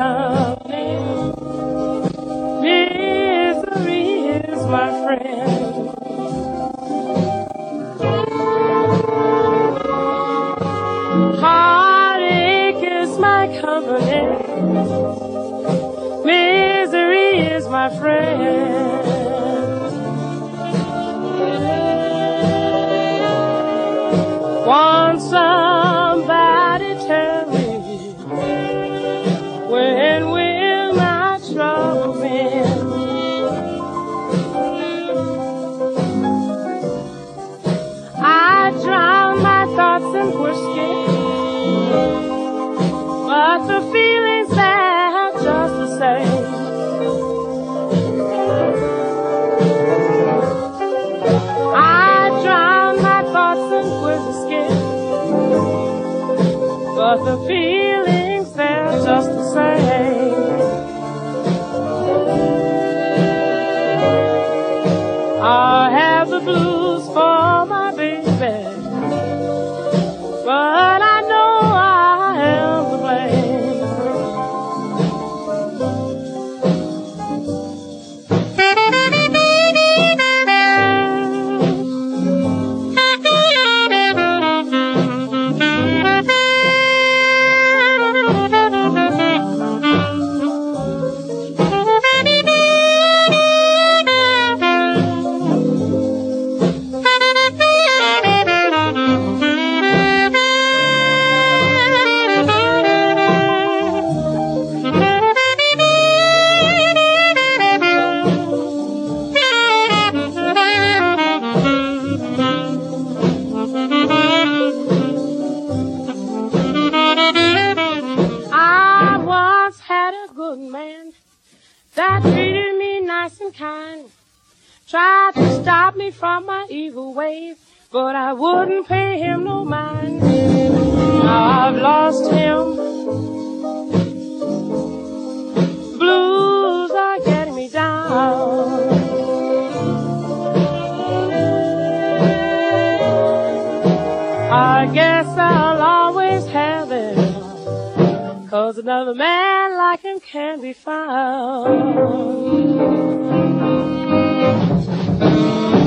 company. Misery is my friend. Heartache is my company. Misery is my friend. Won't somebody tell me when will my trouble end? I drown my thoughts in whiskey, but the feelings there just the same. I drown my thoughts in whiskey, but the feelings they're just the same. I have the blues for my baby, but I know I am to blame. That treated me nice and kind, tried to stop me from my evil ways, but I wouldn't pay him no mind. Now I've lost him, blues are getting me down. I guess I'll always have it, 'cause another man like him can be found.